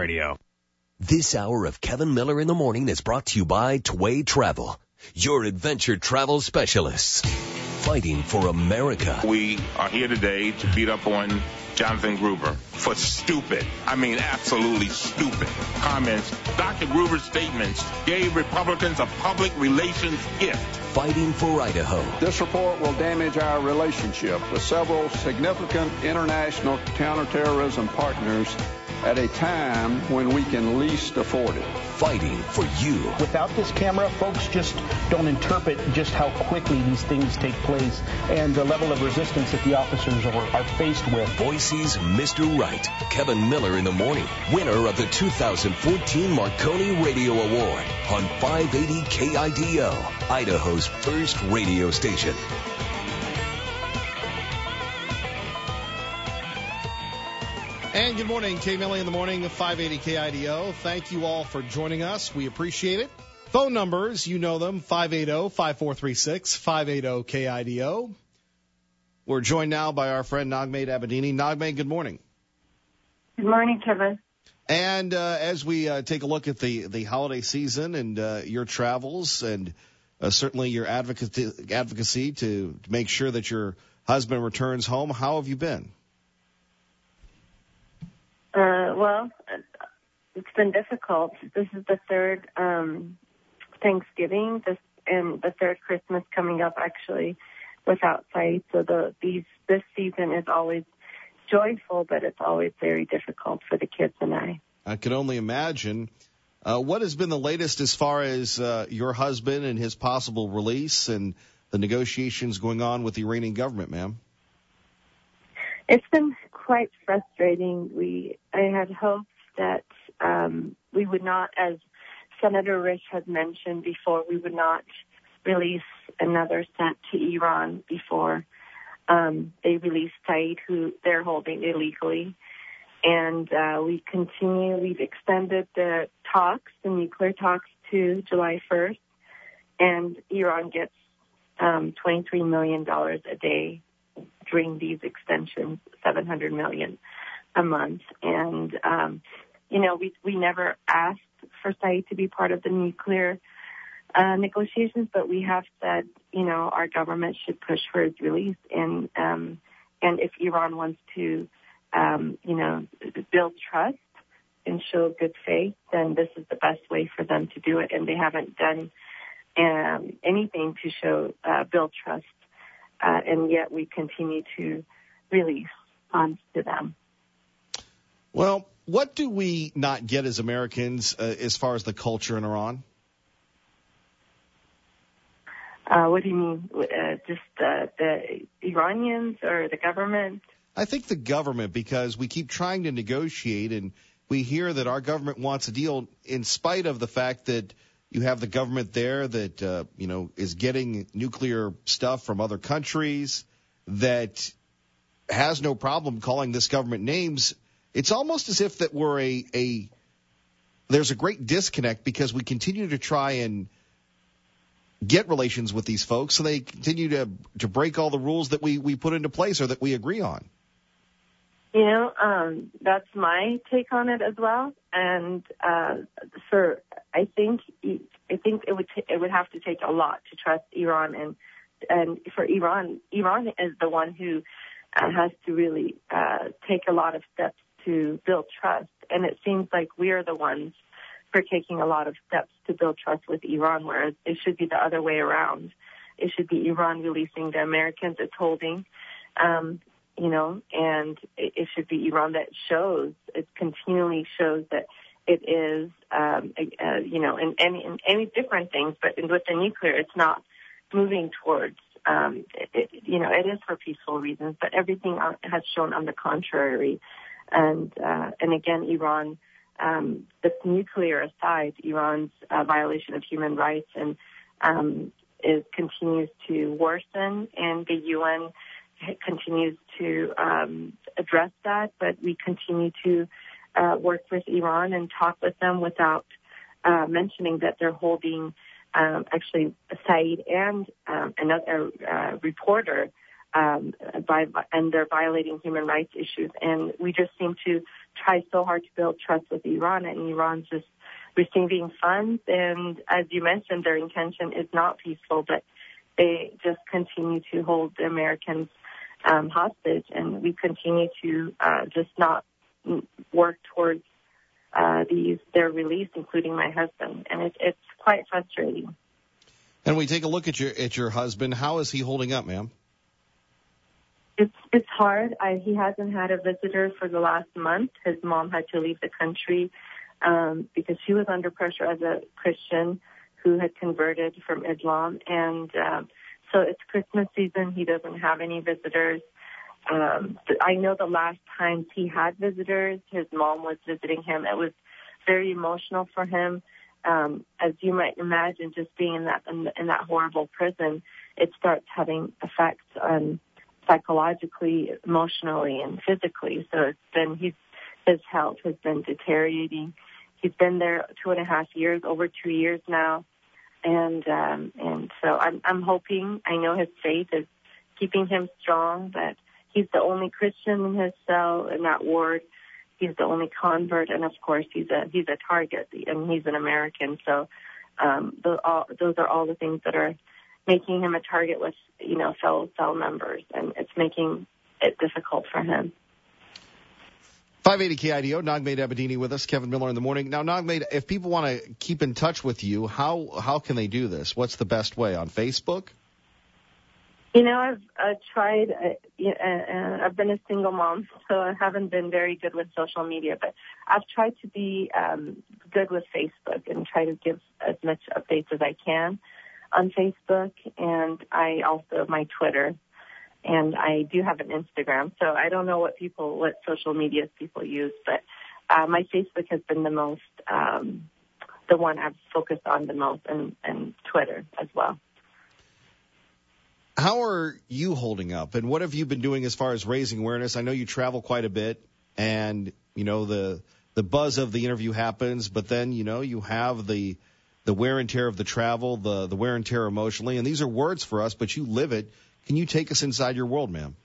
Radio. This hour of Kevin Miller in the Morning is brought to you by Tway Travel, your adventure travel specialists, fighting for America. We are here today to beat up on Jonathan Gruber for stupid, absolutely stupid comments. Dr. Gruber's statements gave Republicans a public relations gift. Fighting for Idaho. This report will damage our relationship with several significant international counterterrorism partners at a time when we can least afford it. Fighting for you. Without this camera, folks just don't interpret just how quickly these things take place and the level of resistance that the officers are faced with. Boise's Mr. Right. Kevin Miller in the Morning, winner of the 2014 Marconi Radio Award on 580 KIDO, Idaho's first radio station. And good morning, K. Millie in the Morning, 580 KIDO. Thank you all for joining us. We appreciate it. Phone numbers, you know them, 580-5436, 580-KIDO. We're joined now by our friend Naghmeh Abedini. Naghmeh, good morning. Good morning, Kevin. And as we take a look at the holiday season and your travels and certainly your advocacy to make sure that your husband returns home, how have you been? Well, it's been difficult. This is the third Thanksgiving and the third Christmas coming up, actually, without Saeed. So this season is always joyful, but it's always very difficult for the kids and I. I can only imagine. What has been the latest as far as your husband and his possible release and the negotiations going on with the Iranian government, ma'am? It's been quite frustrating. I had hoped that we would not, as Senator Rich had mentioned before, we would not release another sent to Iran before they release Saeed, who they're holding illegally. And we've extended the nuclear talks to July 1st, and Iran gets $23 million a day during these extensions, $700 million a month. And, we never asked for Saeed to be part of the nuclear negotiations, but we have said, our government should push for his release. And if Iran wants to, build trust and show good faith, then this is the best way for them to do it. And they haven't done anything to build trust. And yet we continue to release funds to them. Well, what do we not get as Americans as far as the culture in Iran? What do you mean? Just the Iranians or the government? I think the government, because we keep trying to negotiate, and we hear that our government wants a deal in spite of the fact that you have the government there that, is getting nuclear stuff from other countries, that has no problem calling this government names. It's almost as if that we're there's a great disconnect because we continue to try and get relations with these folks, so they continue to break all the rules that we put into place or that we agree on. That's my take on it as well. And I think it would have to take a lot to trust Iran, and for Iran is the one who has to really take a lot of steps to build trust. And it seems like we are the ones for taking a lot of steps to build trust with Iran, whereas it should be the other way around. It should be Iran releasing the Americans it's holding, and it should be Iran that continually shows that it is, in any different things, but with the nuclear, it's not moving towards, it is for peaceful reasons, but everything has shown on the contrary. And again, Iran, the nuclear aside, Iran's violation of human rights and continues to worsen, and the UN continues to address that, but we continue to work with Iran and talk with them without mentioning that they're holding actually Saeed and another reporter and they're violating human rights issues. And we just seem to try so hard to build trust with Iran, and Iran's just receiving funds. And as you mentioned, their intention is not peaceful, but they just continue to hold the Americans hostage, and we continue to just not work towards their release, including my husband. And it's quite frustrating. And we take a look at your husband. How is he holding up, ma'am? It's hard. He hasn't had a visitor for the last month. His mom had to leave the country because she was under pressure as a Christian who had converted from Islam. And so it's Christmas season. He doesn't have any visitors. I know the last time he had visitors, his mom was visiting him. It was very emotional for him. As you might imagine, just being in that horrible prison, it starts having effects on psychologically, emotionally, and physically. So his health has been deteriorating. He's been there 2.5 years, over 2 years now, and so I'm hoping. I know his faith is keeping him strong, but he's the only Christian in his cell in that ward. He's the only convert, and of course he's a target, and he's an American. So those are all the things that are making him a target with fellow cell members, and it's making it difficult for him. 580 KIDO, Nagmate Abedini with us, Kevin Miller in the morning. Now, Nagmate, if people want to keep in touch with you, how can they do this? What's the best way? On Facebook? I've tried. I've been a single mom, so I haven't been very good with social media. But I've tried to be good with Facebook and try to give as much updates as I can on Facebook. And I also my Twitter, and I do have an Instagram. So I don't know what social media people use, but my Facebook has been the most, the one I've focused on the most, and Twitter as well. How are you holding up, and what have you been doing as far as raising awareness? I know you travel quite a bit, and the buzz of the interview happens, but then you have the wear and tear of the travel, the wear and tear emotionally, and these are words for us, but you live it. Can you take us inside your world, ma'am?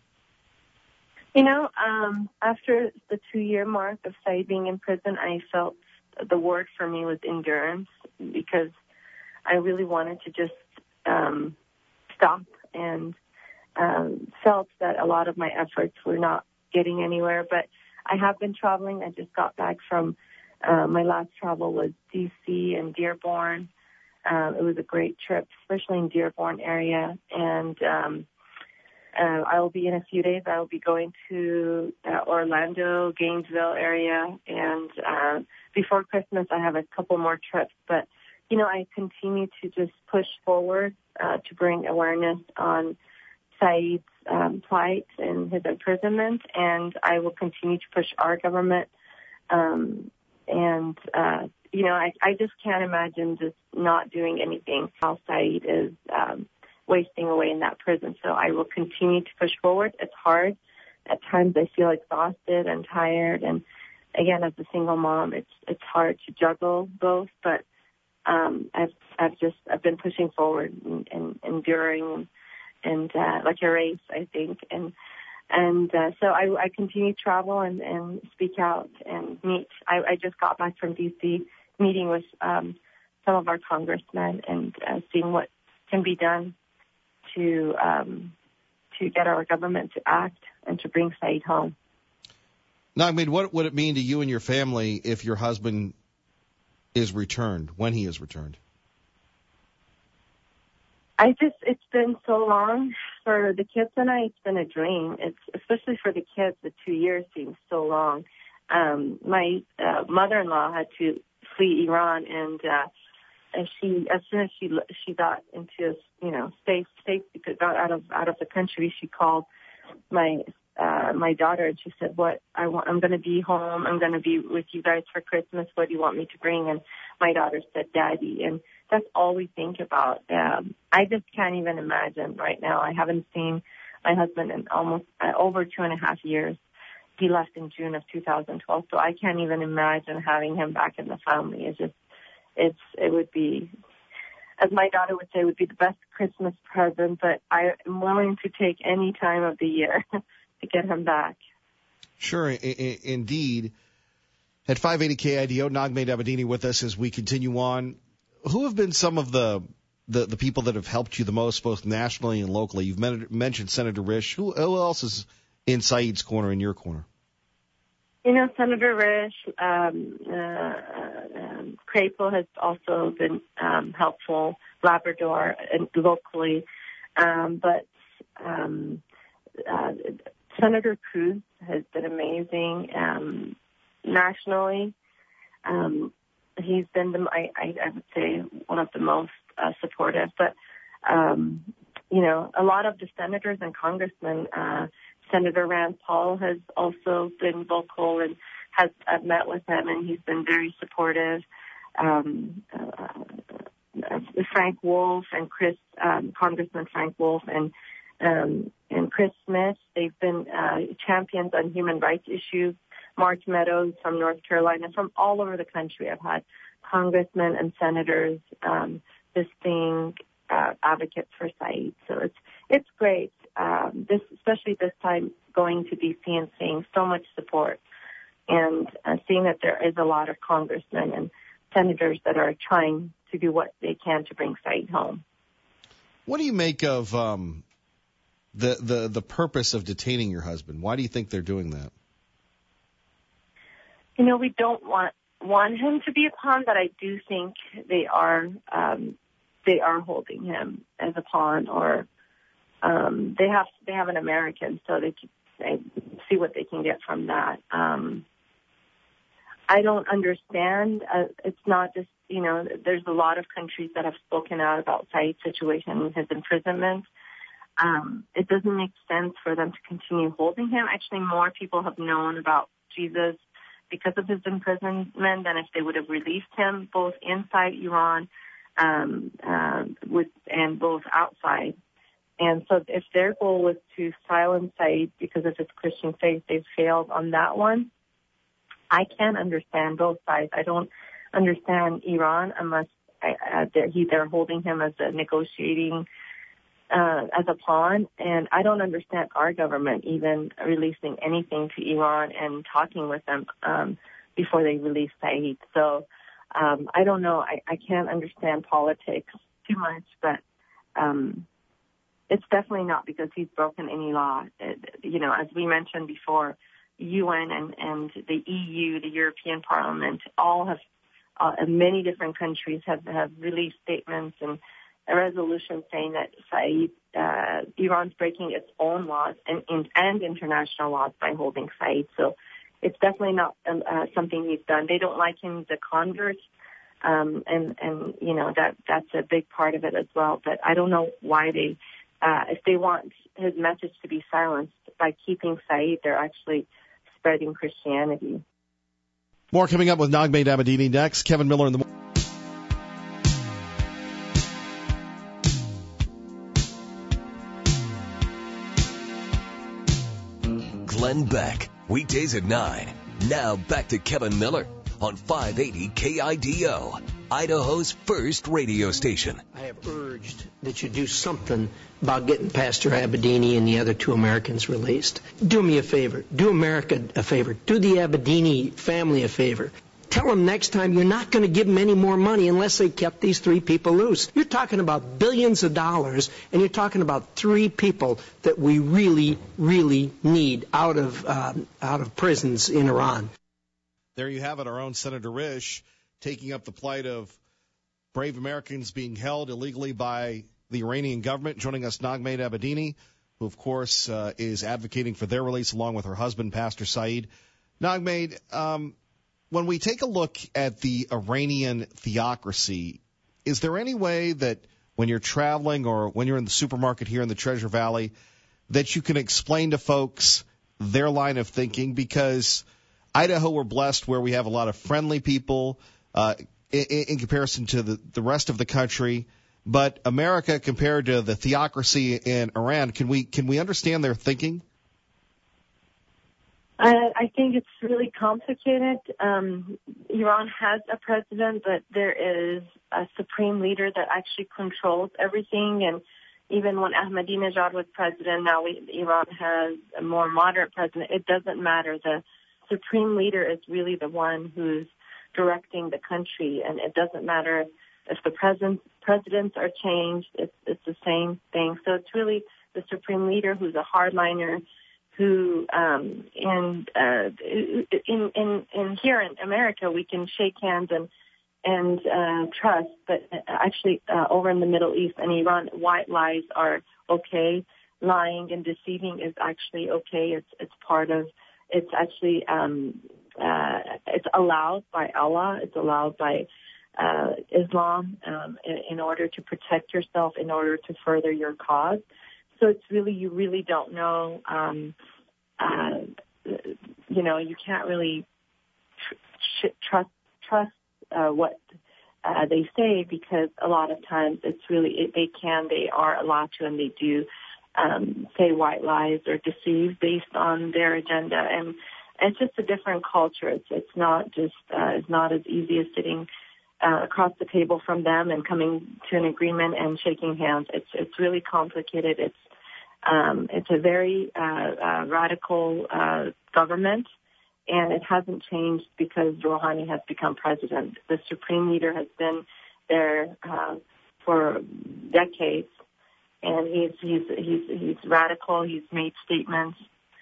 After the 2-year mark of Saeed being in prison, I felt the word for me was endurance, because I really wanted to just stop, and felt that a lot of my efforts were not getting anywhere. But I have been traveling. I just got back from my last travel was D.C. and Dearborn. It was a great trip, especially in Dearborn area. And I will be in a few days. I will be going to Orlando, Gainesville area. And before Christmas, I have a couple more trips. But, I continue to just push forward to bring awareness on Saeed's plight and his imprisonment. And I will continue to push our government. I just can't imagine just not doing anything while Saeed is wasting away in that prison. So I will continue to push forward. It's hard. At times I feel exhausted and tired. And again, as a single mom, it's hard to juggle both. But I've been pushing forward and enduring and like a race, I think. So I continue to travel and speak out and meet. I just got back from D.C. meeting with some of our congressmen and seeing what can be done to get our government to act and to bring Saeed home. Nagmate, what would it mean to you and your family if your husband is returned, when he is returned? It's been so long for the kids and I. It's been a dream. It's especially for the kids. The 2 years seems so long. My mother-in-law had to flee Iran, and she, as soon as she got into safe because got out of the country, she called my daughter and she said, I'm going to be home. I'm going to be with you guys for Christmas. What do you want me to bring? And my daughter said, Daddy. And that's all we think about. I just can't even imagine right now. I haven't seen my husband in almost over 2.5 years. He left in June of 2012, so I can't even imagine having him back in the family. It would be as my daughter would say, would be the best Christmas present, but I am willing to take any time of the year to get him back. Sure, indeed. At 580 KIDO, Naghmeh Abedini with us as we continue on. Who have been some of the people that have helped you the most, both nationally and locally? You've mentioned Senator Risch. Who else is in Saeed's corner, in your corner? You know, Senator Risch, Crapo has also been helpful, Labrador, and locally. But Senator Cruz has been amazing nationally. He's been, I would say, one of the most supportive. But, you know, a lot of the senators and congressmen, Senator Rand Paul has also been vocal and I've met with him, and he's been very supportive. Frank Wolf and Congressman Frank Wolf and Chris Smith, they've been champions on human rights issues. Mark Meadows from North Carolina, from all over the country. I've had congressmen and senators just being advocates for Saeed. So it's great. Especially this time, going to D.C. and seeing so much support, and seeing that there is a lot of congressmen and senators that are trying to do what they can to bring Saeed home. What do you make of the purpose of detaining your husband? Why do you think they're doing that? You know, we don't want him to be a pawn, but I do think they are holding him as a pawn, or they have an American, so they see what they can get from that. I don't understand. It's not just, you know, there's a lot of countries that have spoken out about Saeed's situation and his imprisonment. It doesn't make sense for them to continue holding him. Actually, more people have known about Jesus because of his imprisonment than if they would have released him, both inside Iran and both outside. And so if their goal was to silence Saeed because of his Christian faith, they've failed on that one. I can't understand both sides. I don't understand Iran unless they're holding him as a negotiating, as a pawn. And I don't understand our government even releasing anything to Iran and talking with them before they release Saeed. So I don't know. I can't understand politics too much, but it's definitely not because he's broken any law. You know, as we mentioned before, UN and the EU, the European Parliament, all have, many different countries have released statements and a resolution saying that Saeed, Iran's breaking its own laws and international laws by holding Saeed. So it's definitely not something he's done. They don't like him as a convert, and you know that's a big part of it as well. But I don't know why they, if they want his message to be silenced by keeping Saeed, they're actually spreading Christianity. More coming up with Naghmeh Abedini next. Kevin Miller in the morning. Glenn Beck, weekdays at 9. Now back to Kevin Miller on 580 KIDO, Idaho's first radio station. I have urged that you do something about getting Pastor Abedini and the other two Americans released. Do me a favor. Do America a favor. Do the Abedini family a favor. Tell them next time you're not going to give them any more money unless they kept these three people loose. You're talking about billions of dollars, and you're talking about three people that we really, really need out of prisons in Iran. There you have it, our own Senator Risch taking up the plight of brave Americans being held illegally by the Iranian government. Joining us, Naghmeh Abedini, who, of course, is advocating for their release along with her husband, Pastor Saeed. Naghmeh, when we take a look at the Iranian theocracy, is there any way that when you're traveling or when you're in the supermarket here in the Treasure Valley that you can explain to folks their line of thinking? Because Idaho, we're blessed where we have a lot of friendly people in comparison to the rest of the country. But America, compared to the theocracy in Iran, can we understand their thinking? I think it's really complicated. Iran has a president, but there is a supreme leader that actually controls everything. And even when Ahmadinejad was president, now Iran has a more moderate president. It doesn't matter. The supreme leader is really the one who's directing the country, and it doesn't matter if the presidents are changed. It's the same thing. So it's really the supreme leader who's a hardliner, who in here in America we can shake hands and trust, but actually over in the Middle East and Iran, white lies are okay. Lying and deceiving is actually okay. It's part of. It's actually it's allowed by Allah. It's allowed by Islam in order to protect yourself, in order to further your cause. So it's really, you really don't know, you can't really trust what they say, because a lot of times it's really, they are allowed to, and they do say white lies or deceive based on their agenda. And it's just a different culture. It's not just, it's not as easy as sitting across the table from them and coming to an agreement and shaking hands. It's really complicated. It's a very radical government, and it hasn't changed because Rouhani has become president. The supreme leader has been there for decades, and he's radical. He's made statements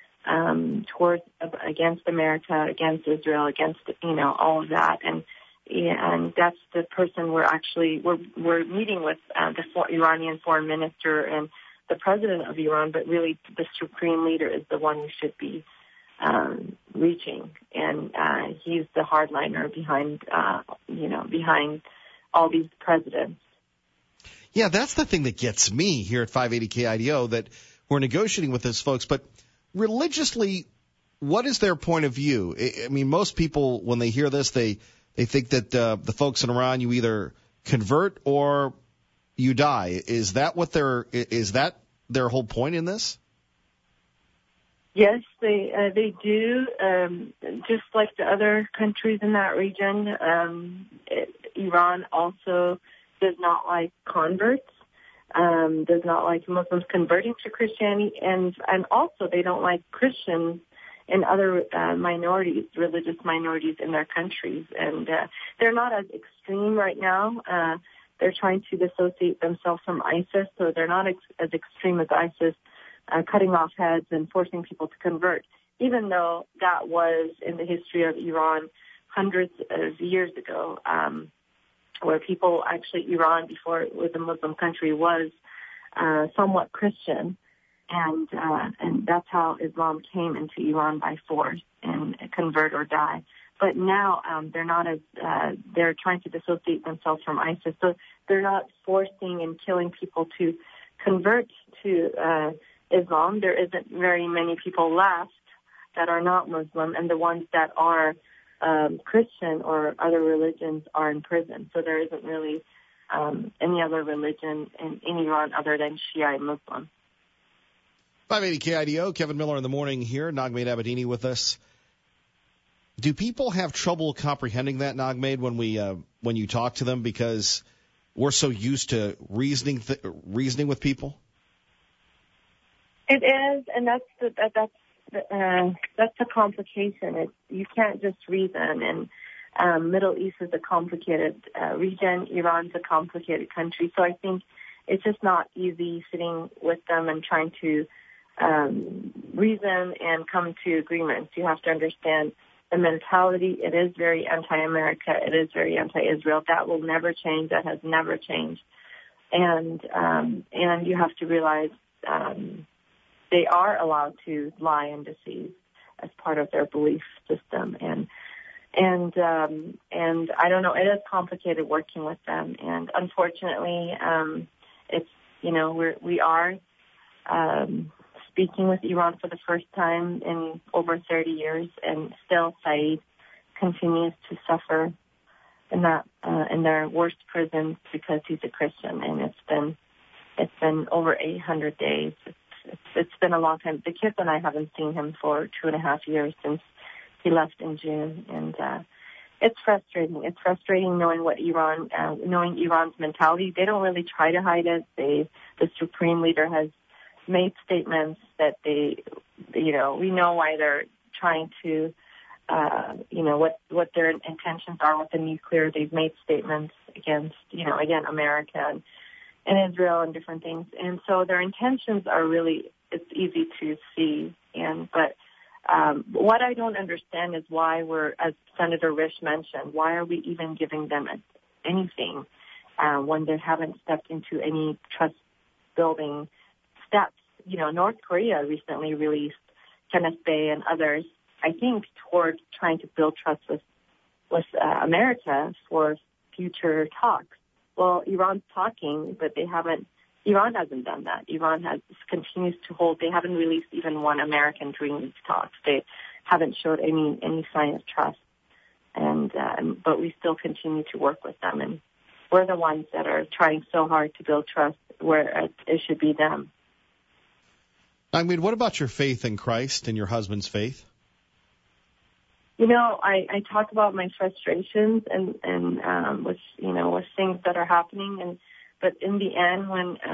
against America, against Israel, against all of that, and that's the person we're meeting with, the Iranian foreign minister and the president of Iran, but really the supreme leader is the one we should be reaching, and he's the hardliner behind all these presidents. Yeah, that's the thing that gets me here at 580 KIDO, that we're negotiating with those folks, but religiously, what is their point of view? I mean, most people, when they hear this, they think that the folks in Iran, you either convert or you die. Is that their whole point in this? Yes, they do. Just like the other countries in that region, Iran also does not like converts, does not like Muslims converting to Christianity, and also they don't like Christians and other minorities, religious minorities in their countries. And they're not as extreme right now. They're trying to dissociate themselves from ISIS, so they're not as extreme as ISIS, cutting off heads and forcing people to convert, even though that was in the history of Iran hundreds of years ago, where people actually, Iran, before it was a Muslim country, was somewhat Christian. And that's how Islam came into Iran by force, and convert or die. But now they're not as they're trying to dissociate themselves from ISIS, so they're not forcing and killing people to convert to Islam. There isn't very many people left that are not Muslim, and the ones that are Christian or other religions are in prison. So there isn't really any other religion in Iran other than Shia and Muslim. 580 KIDO, Kevin Miller in the morning here, Nagmate Abedini with us. Do people have trouble comprehending that, Nagmate, when you talk to them, because we're so used to reasoning with people? It is, and that's the complication. You can't just reason, and Middle East is a complicated region. Iran's a complicated country, so I think it's just not easy sitting with them and trying to reason and come to agreements. You have to understand the mentality. It is very anti-America. It is very anti-Israel. That will never change. That has never changed. And you have to realize they are allowed to lie and deceive as part of their belief system. And I don't know. It is complicated working with them. And unfortunately, it's we are speaking with Iran for the first time in over 30 years, and still Saeed continues to suffer in their worst prisons because he's a Christian, and it's been over 800 days. it's been a long time. The kids and I haven't seen him for 2.5 years since he left in June, and it's frustrating. It's frustrating knowing knowing Iran's mentality. They don't really try to hide it. The Supreme Leader has made statements that we know why they're trying to, what their intentions are with the nuclear. They've made statements against, again, America and Israel and different things. And so their intentions are really, it's easy to see. But what I don't understand is why as Senator Risch mentioned, why are we even giving them anything when they haven't stepped into any trust building steps? North Korea recently released Kenneth Bae and others, I think, toward trying to build trust with America for future talks. Well, Iran's talking, but Iran hasn't done that. Iran continues to hold. They haven't released even one American during these talks. They haven't showed any sign of trust. But we still continue to work with them. And we're the ones that are trying so hard to build trust where it should be them. I mean, what about your faith in Christ and your husband's faith? I talk about my frustrations and with things that are happening, but in the end,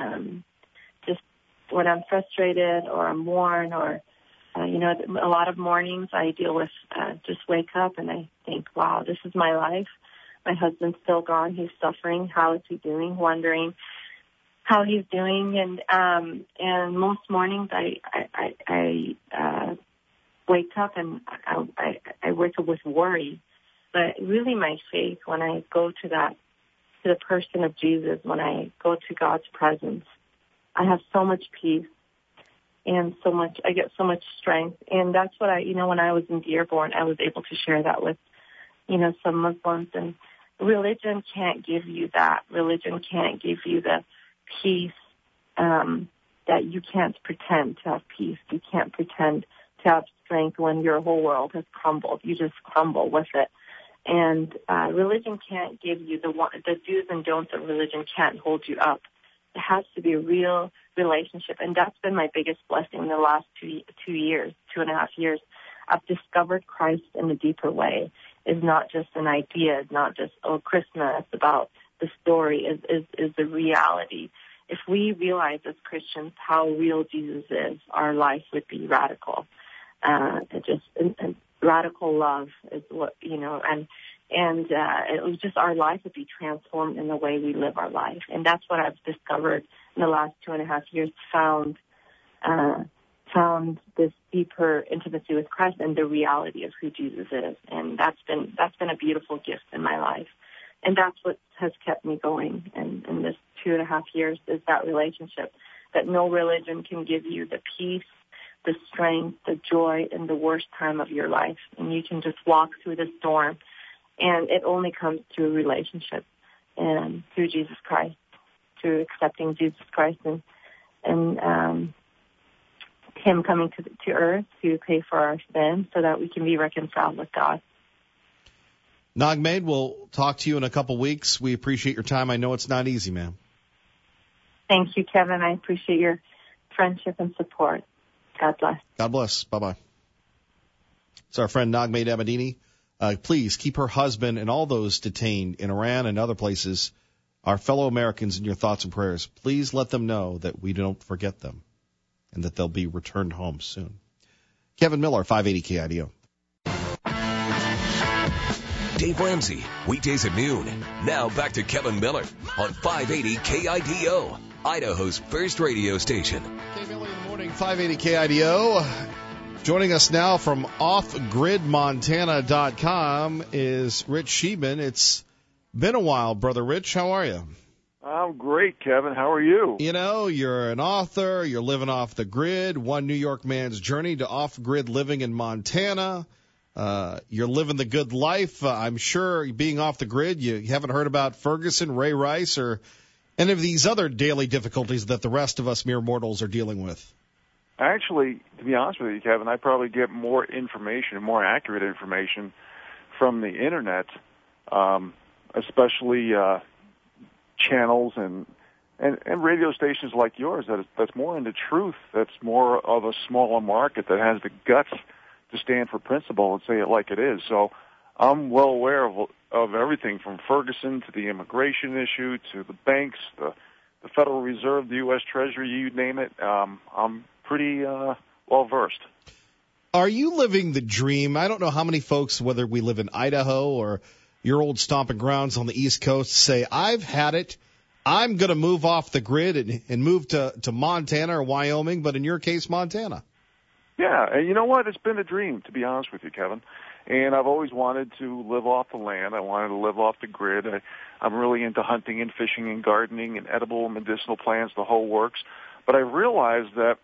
when I'm frustrated or I'm worn or a lot of mornings I deal with just wake up and I think, wow, this is my life. My husband's still gone. He's suffering. How is he doing? Wondering how he's doing, and most mornings I wake up and I wake up with worry. But really, my faith, when I go to the person of Jesus, when I go to God's presence, I have so much peace and I get so much strength, and that's what when I was in Dearborn, I was able to share that with some Muslims. And religion can't give you that. Religion can't give you the peace that you can't pretend to have peace. You can't pretend to have strength when your whole world has crumbled. You just crumble with it. And religion can't give you the do's and don'ts of religion can't hold you up. It has to be a real relationship, and that's been my biggest blessing in the last 2.5 years. I've discovered Christ in a deeper way. It's not just an idea. It's not just, Christmas, about the story, is the reality. If we realize as Christians how real Jesus is, our life would be radical. Radical love is what, and it was just, our life would be transformed in the way we live our life. And that's what I've discovered in the last 2.5 years, found this deeper intimacy with Christ and the reality of who Jesus is. And that's been a beautiful gift in my life. And that's what has kept me going in this 2.5 years, is that relationship that no religion can give you, the peace, the strength, the joy in the worst time of your life. And you can just walk through the storm. And it only comes through relationship and through Jesus Christ, through accepting Jesus Christ and Him coming to earth to pay for our sins so that we can be reconciled with God. Nagmade, we'll talk to you in a couple weeks. We appreciate your time. I know it's not easy, ma'am. Thank you, Kevin. I appreciate your friendship and support. God bless. God bless. Bye-bye. It's our friend Nagmade Abedini. Please keep her husband and all those detained in Iran and other places, our fellow Americans, in your thoughts and prayers. Please let them know that we don't forget them and that they'll be returned home soon. Kevin Miller, 580 KIDO. Dave Ramsey, weekdays at noon. Now back to Kevin Miller on 580 KIDO, Idaho's first radio station. Dave Miller in the morning, 580 KIDO. Joining us now from offgridmontana.com is Rich Sheedman. It's been a while, Brother Rich. How are you? I'm great, Kevin. How are you? You're an author. You're living off the grid. One New York man's journey to off-grid living in Montana. You're living the good life. I'm sure being off the grid, you haven't heard about Ferguson, Ray Rice, or any of these other daily difficulties that the rest of us mere mortals are dealing with. Actually, to be honest with you, Kevin, I probably get more information, more accurate information from the Internet, especially channels and and radio stations like yours that's more into truth, that's more of a smaller market that has the guts to stand for principle and say it like it is. So I'm well aware of everything from Ferguson to the immigration issue to the banks, the Federal Reserve, the U.S. Treasury, you name it. I'm pretty well versed. Are you living the dream? I don't know how many folks, whether we live in Idaho or your old stomping grounds on the East Coast, say, I've had it. I'm going to move off the grid and move to Montana or Wyoming, but in your case, Montana. Yeah, and you know what? It's been a dream, to be honest with you, Kevin. And I've always wanted to live off the land. I wanted to live off the grid. I'm really into hunting and fishing and gardening and edible and medicinal plants, the whole works. But I realized that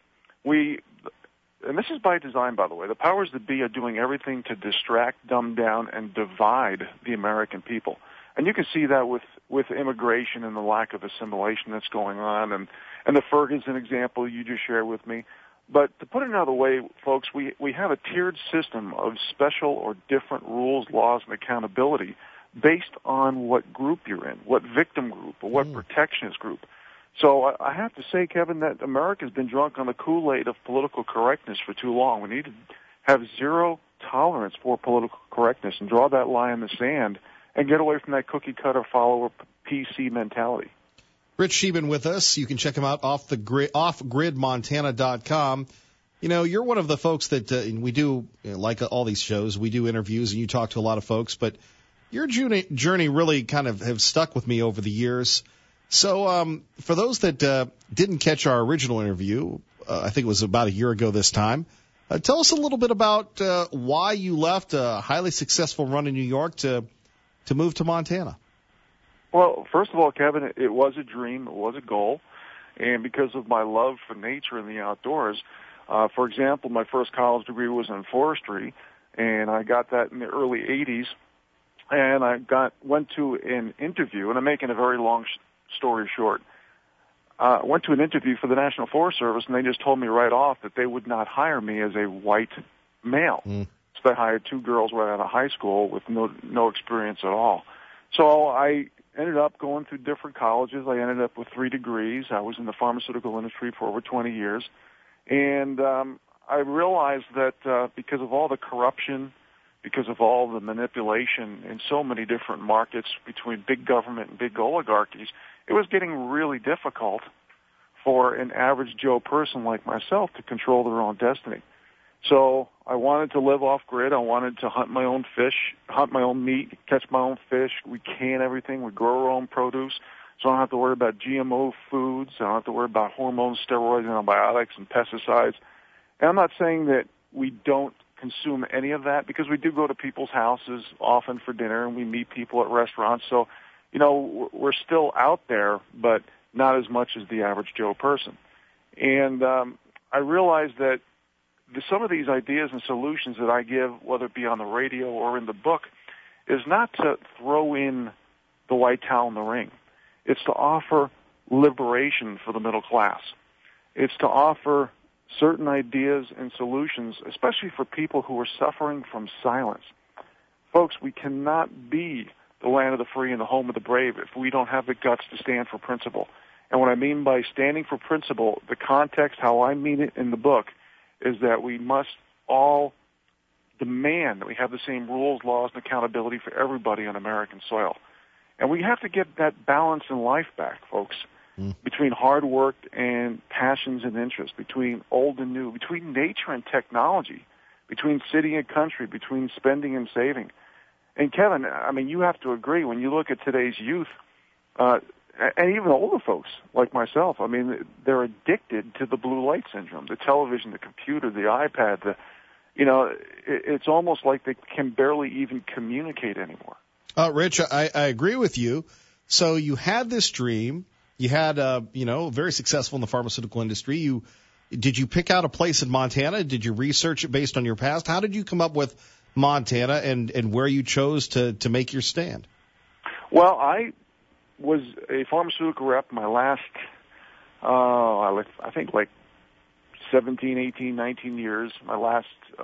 and this is by design, by the way, the powers that be are doing everything to distract, dumb down, and divide the American people. And you can see that with immigration and the lack of assimilation that's going on, and the Ferguson example you just shared with me. But to put it another way, folks, we have a tiered system of special or different rules, laws, and accountability based on what group you're in, what victim group, or what protectionist group. So I have to say, Kevin, that America's been drunk on the Kool-Aid of political correctness for too long. We need to have zero tolerance for political correctness and draw that line in the sand and get away from that cookie-cutter follower PC mentality. Rich Scheeben with us. You can check him out offgridmontana.com. You know, you're one of the folks that we do, like all these shows, we do interviews and you talk to a lot of folks, but your journey really kind of have stuck with me over the years. So for those that didn't catch our original interview, I think it was about a year ago this time, tell us a little bit about why you left a highly successful run in New York to move to Montana. Well, first of all, Kevin, it was a dream. It was a goal. And because of my love for nature and the outdoors, for example, my first college degree was in forestry, and I got that in the early 80s. And I went to an interview, and I'm making a very long story short. Went to an interview for the National Forest Service, and they just told me right off that they would not hire me as a white male. So they hired two girls right out of high school with no experience at all. So I ended up going through different colleges. I ended up with 3 degrees. I was in the pharmaceutical industry for over 20 years. And I realized that because of all the corruption, because of all the manipulation in so many different markets between big government and big oligarchies, it was getting really difficult for an average Joe person like myself to control their own destiny. So I wanted to live off grid. I wanted to hunt my own fish, hunt my own meat, catch my own fish. We can everything. We grow our own produce. So I don't have to worry about GMO foods. I don't have to worry about hormones, steroids, antibiotics, and pesticides. And I'm not saying that we don't consume any of that, because we do go to people's houses often for dinner and we meet people at restaurants. So, you know, we're still out there, but not as much as the average Joe person. And I realized that some of these ideas and solutions that I give, whether it be on the radio or in the book, is not to throw in the white towel in the ring. It's to offer liberation for the middle class. It's to offer certain ideas and solutions, especially for people who are suffering from silence. Folks, we cannot be the land of the free and the home of the brave if we don't have the guts to stand for principle. And what I mean by standing for principle, the context, how I mean it in the book, is that we must all demand that we have the same rules, laws, and accountability for everybody on American soil. And we have to get that balance in life back, folks, between hard work and passions and interests, between old and new, between nature and technology, between city and country, between spending and saving. And Kevin, I mean, you have to agree, when you look at today's youth, and even older folks like myself, I mean, they're addicted to the blue light syndrome, the television, the computer, the iPad, it's almost like they can barely even communicate anymore. Rich, I agree with you. So you had this dream. You had, very successful in the pharmaceutical industry. Did you pick out a place in Montana? Did you research it based on your past? How did you come up with Montana and where you chose to make your stand? Well, I was a pharmaceutical rep my last, I think like 17, 18, 19 years. My last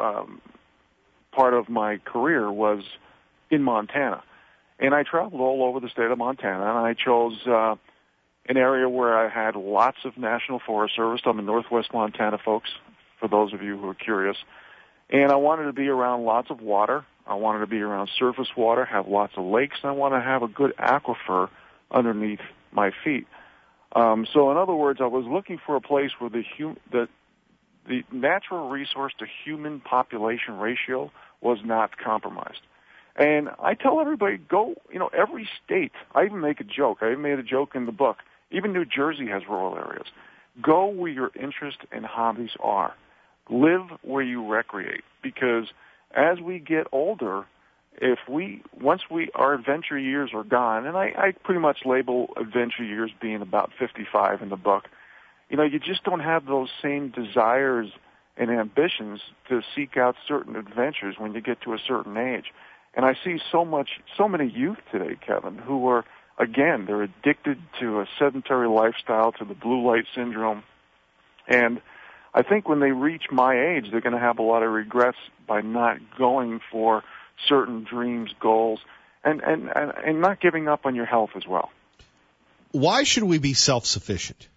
part of my career was in Montana. And I traveled all over the state of Montana, and I chose an area where I had lots of National Forest Service. I'm in Northwest Montana, folks, for those of you who are curious. And I wanted to be around lots of water. I wanted to be around surface water, have lots of lakes, and I want to have a good aquifer underneath my feet. So in other words, I was looking for a place where the natural resource to human population ratio was not compromised. And I tell everybody, go, every state, I even make a joke. I even made a joke in the book. Even New Jersey has rural areas. Go where your interests and hobbies are. Live where you recreate. Because as we get older, once our adventure years are gone, and I pretty much label adventure years being about 55 in the book, you just don't have those same desires and ambitions to seek out certain adventures when you get to a certain age. And I see so many youth today, Kevin, who are, again, they're addicted to a sedentary lifestyle, to the blue light syndrome. And I think when they reach my age, they're going to have a lot of regrets by not going for certain dreams, goals, and not giving up on your health as well. Why should we be self-sufficient?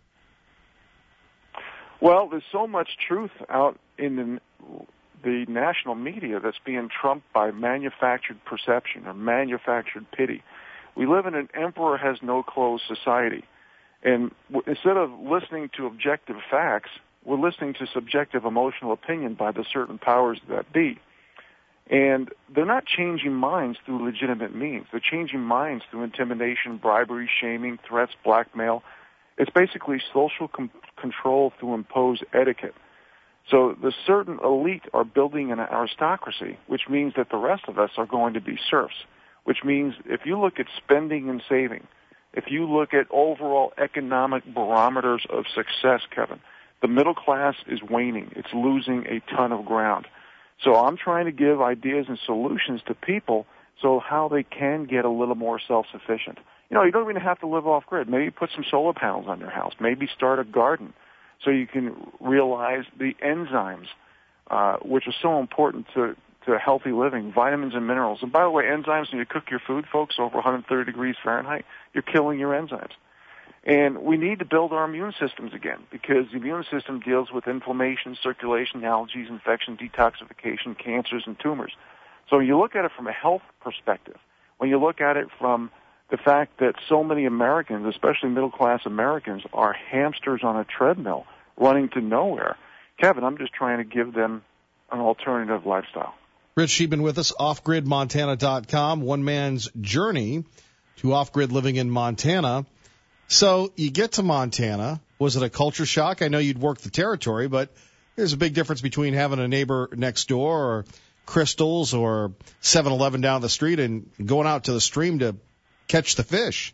Well, there's so much truth out in the national media that's being trumped by manufactured perception or manufactured pity. We live in an emperor has no clothes society. And instead of listening to objective facts, we're listening to subjective emotional opinion by the certain powers that be. And they're not changing minds through legitimate means. They're changing minds through intimidation, bribery, shaming, threats, blackmail. It's basically social control through imposed etiquette. So the certain elite are building an aristocracy, which means that the rest of us are going to be serfs, which means if you look at spending and saving, if you look at overall economic barometers of success, Kevin, the middle class is waning. It's losing a ton of ground. So I'm trying to give ideas and solutions to people so how they can get a little more self-sufficient. You don't even have to live off-grid. Maybe put some solar panels on your house. Maybe start a garden so you can realize the enzymes, which are so important to healthy living, vitamins and minerals. And by the way, enzymes, when you cook your food, folks, over 130 degrees Fahrenheit, you're killing your enzymes. And we need to build our immune systems again because the immune system deals with inflammation, circulation, allergies, infection, detoxification, cancers, and tumors. So when you look at it from a health perspective, when you look at it from the fact that so many Americans, especially middle-class Americans, are hamsters on a treadmill running to nowhere, Kevin, I'm just trying to give them an alternative lifestyle. Rich Sheeman with us, offgridmontana.com, one man's journey to off-grid living in Montana. So you get to Montana. Was it a culture shock? I know you'd worked the territory, but there's a big difference between having a neighbor next door or Crystals or 7-Eleven down the street and going out to the stream to catch the fish.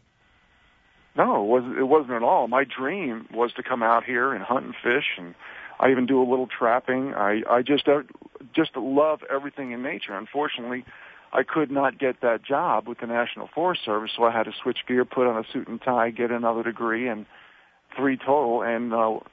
No, it wasn't at all. My dream was to come out here and hunt and fish, and I even do a little trapping. I just love everything in nature. Unfortunately, I could not get that job with the National Forest Service, so I had to switch gear, put on a suit and tie, get another degree, and 3 total, and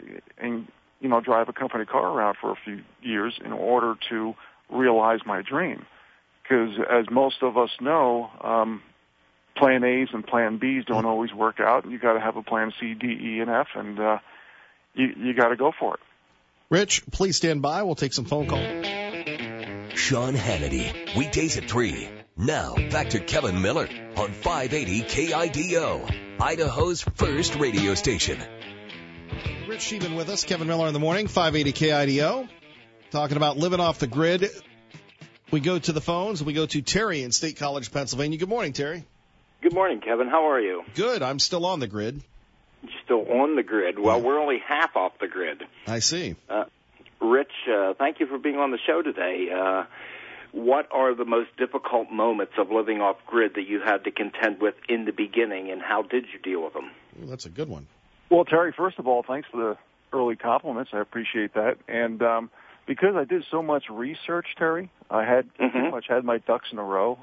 drive a company car around for a few years in order to realize my dream. Because as most of us know, Plan A's and Plan B's don't always work out, and you got to have a Plan C, D, E, and F, and you got to go for it. Rich, please stand by. We'll take some phone calls. Sean Hannity, weekdays at 3. Now, back to Kevin Miller on 580 KIDO, Idaho's first radio station. Rich Sheeman with us, Kevin Miller in the morning, 580 KIDO, talking about living off the grid. We go to the phones. We go to Terry in State College, Pennsylvania. Good morning, Terry. Good morning, Kevin. How are you? Good. I'm still on the grid. You're still on the grid? Well, we're only half off the grid. I see. Rich, thank you for being on the show today. What are the most difficult moments of living off-grid that you had to contend with in the beginning, and how did you deal with them? Ooh, that's a good one. Well, Terry, first of all, thanks for the early compliments. I appreciate that. And because I did so much research, Terry, I had pretty much had my ducks in a row.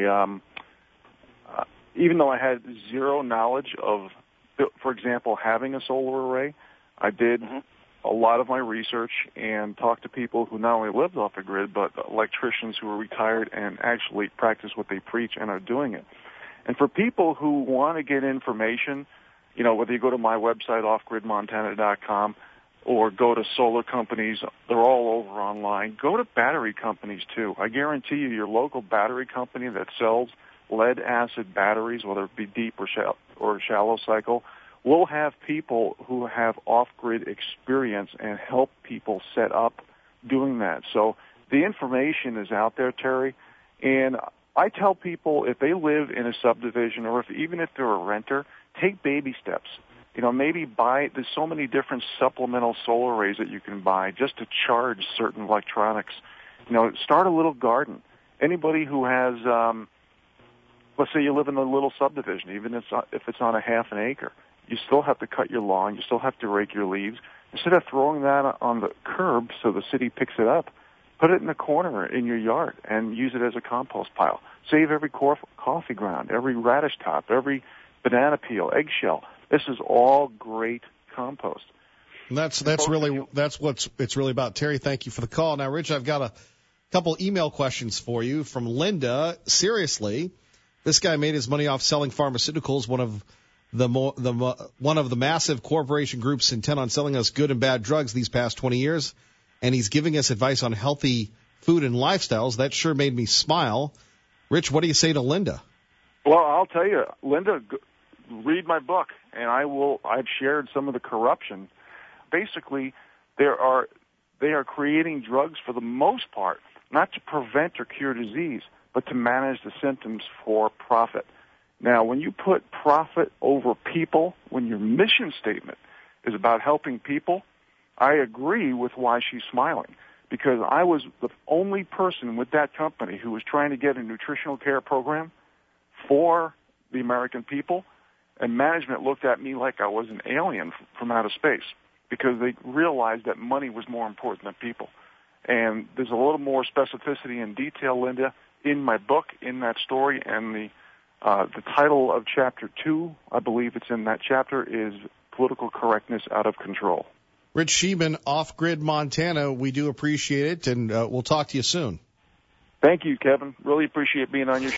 Even though I had zero knowledge of, for example, having a solar array, I did a lot of my research and talked to people who not only lived off the grid, but electricians who are retired and actually practice what they preach and are doing it. And for people who want to get information, whether you go to my website, offgridmontana.com, or go to solar companies, they're all over online. Go to battery companies, too. I guarantee you your local battery company that sells lead-acid batteries, whether it be deep or shallow cycle, will have people who have off-grid experience and help people set up doing that. So the information is out there, Terry, and I tell people if they live in a subdivision or even if they're a renter, take baby steps. Maybe there's so many different supplemental solar arrays that you can buy just to charge certain electronics. Start a little garden. Anybody who has, let's say you live in a little subdivision, even if it's on a half an acre, you still have to cut your lawn, you still have to rake your leaves. Instead of throwing that on the curb so the city picks it up, put it in the corner in your yard and use it as a compost pile. Save every coffee ground, every radish top, every banana peel, eggshell. This is all great compost. And that's what it's really about. Terry, thank you for the call. Now, Rich, I've got a couple email questions for you from Linda. Seriously, this guy made his money off selling pharmaceuticals, one of the massive corporation groups intent on selling us good and bad drugs these past 20 years, and he's giving us advice on healthy food and lifestyles. That sure made me smile. Rich, what do you say to Linda? Well, I'll tell you, Linda, read my book, and I've shared some of the corruption. Basically, they are creating drugs for the most part, not to prevent or cure disease, but to manage the symptoms for profit. Now, when you put profit over people, when your mission statement is about helping people, I agree with why she's smiling, because I was the only person with that company who was trying to get a nutritional care program for the American people, and management looked at me like I was an alien from outer space because they realized that money was more important than people. And there's a little more specificity and detail, Linda, in my book, in that story, and the title of Chapter 2, I believe it's in that chapter, is Political Correctness Out of Control. Rich Sheeman, Off Grid Montana, we do appreciate it, and we'll talk to you soon. Thank you, Kevin. Really appreciate being on your show.